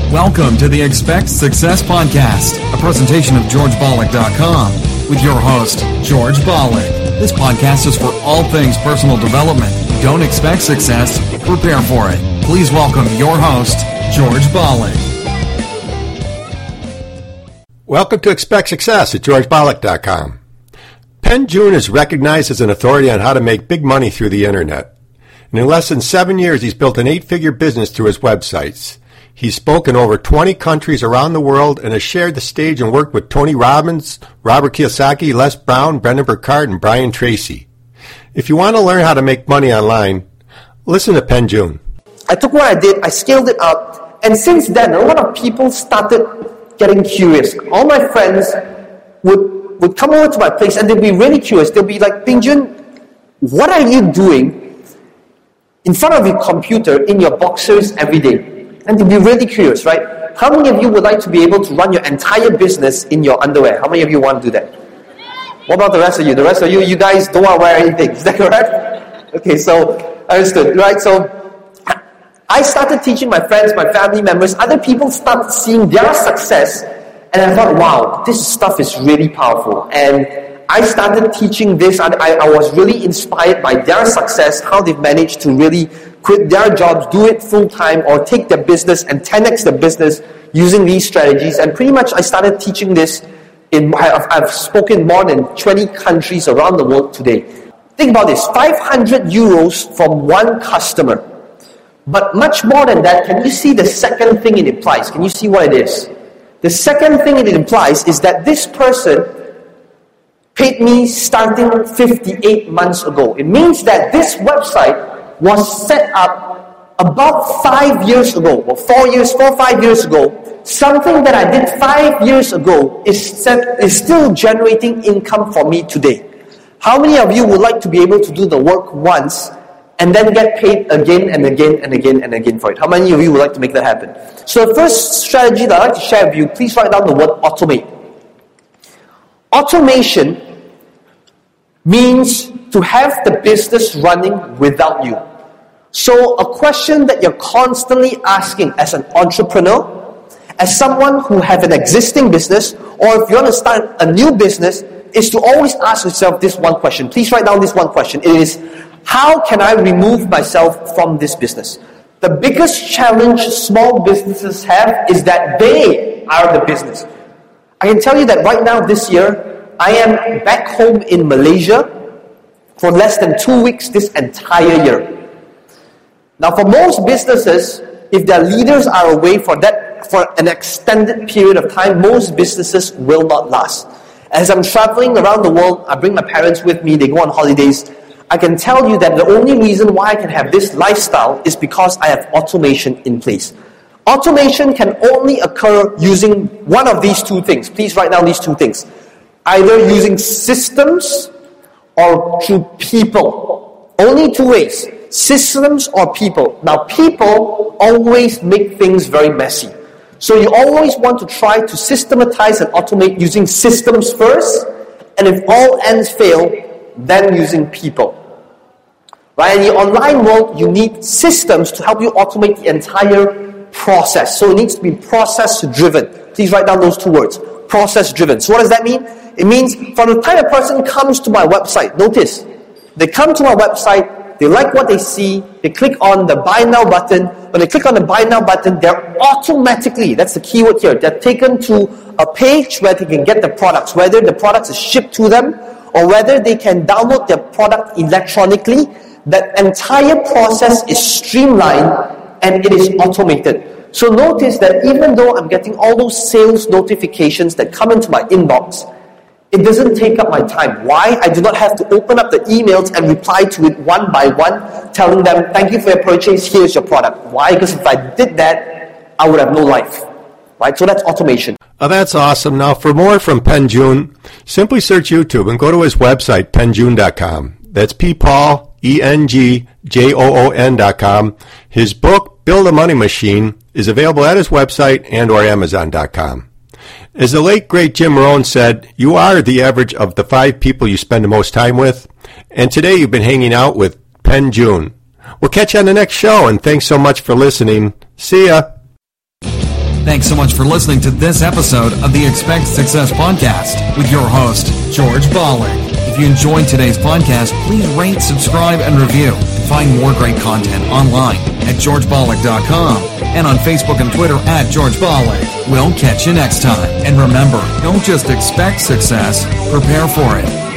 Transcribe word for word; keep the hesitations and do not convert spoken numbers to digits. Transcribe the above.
Welcome to the Expect Success Podcast, a presentation of george bollick dot com with your host, George Bollick. This podcast is for all things personal development. Don't expect success, prepare for it. Please welcome your host, George Bollick. Welcome to Expect Success at george bollick dot com. Pen June is recognized as an authority on how to make big money through the internet. And in less than seven years, he's built an eight-figure business through his websites. He's spoken over twenty countries around the world and has shared the stage and worked with Tony Robbins, Robert Kiyosaki, Les Brown, Brendan Burkhardt, and Brian Tracy. If you want to learn how to make money online, listen to Pen June. I took what I did, I scaled it up, and since then, a lot of people started getting curious. All my friends would, would come over to my place and they'd be really curious. They'll be like, Pen June, what are you doing in front of your computer in your boxers every day? And they'd be really curious, right? How many of you would like to be able to run your entire business in your underwear? How many of you want to do that? What about the rest of you? The rest of you, you guys don't want to wear anything. Is that correct? Okay, so understood, right? So I started teaching my friends, my family members, other people started seeing their success, and I thought, wow, this stuff is really powerful. And I started teaching this, and I, I was really inspired by their success, how they've managed to really quit their jobs, do it full-time, or take their business and ten x the business using these strategies. And pretty much I started teaching this in, I've, I've spoken more than twenty countries around the world today. Think about this, five hundred euros from one customer. But much more than that, can you see the second thing it implies? Can you see what it is? The second thing it implies is that this person paid me starting fifty-eight months ago. It means that this website was set up about five years ago, or four years, four, five years ago. Something that I did five years ago is set, is still generating income for me today. How many of you would like to be able to do the work once and then get paid again and again and again and again for it? How many of you would like to make that happen? So the first strategy that I'd like to share with you, please write down the word automate. Automation means to have the business running without you. So a question that you're constantly asking as an entrepreneur, as someone who have an existing business, or if you want to start a new business, is to always ask yourself this one question. Please write down this one question. It is, how can I remove myself from this business? The biggest challenge small businesses have is that they are the business. I can tell you that right now this year, I am back home in Malaysia for less than two weeks this entire year. Now, for most businesses, if their leaders are away for that for an extended period of time, most businesses will not last. As I'm traveling around the world, I bring my parents with me, they go on holidays. I can tell you that the only reason why I can have this lifestyle is because I have automation in place. Automation can only occur using one of these two things. Please write down these two things. Either using systems or through people. Only two ways. Systems or people. Now, people always make things very messy. So you always want to try to systematize and automate using systems first, and if all ends fail, then using people. Right? In the online world, you need systems to help you automate the entire process. So it needs to be process-driven. Please write down those two words. Process-driven. So what does that mean? It means from the time a person comes to my website, notice, they come to my website, they like what they see, they click on the buy now button. When they click on the buy now button, they're automatically, that's the keyword here, they're taken to a page where they can get the products, whether the products is shipped to them or whether they can download their product electronically. That entire process is streamlined and it is automated. So notice that even though I'm getting all those sales notifications that come into my inbox, it doesn't take up my time. Why? I do not have to open up the emails and reply to it one by one, telling them, thank you for your purchase, here's your product. Why? Because if I did that, I would have no life. Right? So that's automation. Oh, that's awesome. Now, for more from Pen June, simply search YouTube and go to his website, pen june dot com. That's P Paul, E N G J O O N dot com. His book, Build a Money Machine, is available at his website and or amazon dot com. As the late, great Jim Rohn said, you are the average of the five people you spend the most time with. And today you've been hanging out with Pen June. We'll catch you on the next show, and thanks so much for listening. See ya. Thanks so much for listening to this episode of the Expect Success Podcast with your host, George Bollick. If you enjoyed today's podcast, please rate, subscribe, and review. And find more great content online at george bollick dot com and on Facebook and Twitter at George Bollick. We'll catch you next time. And remember, don't just expect success, prepare for it.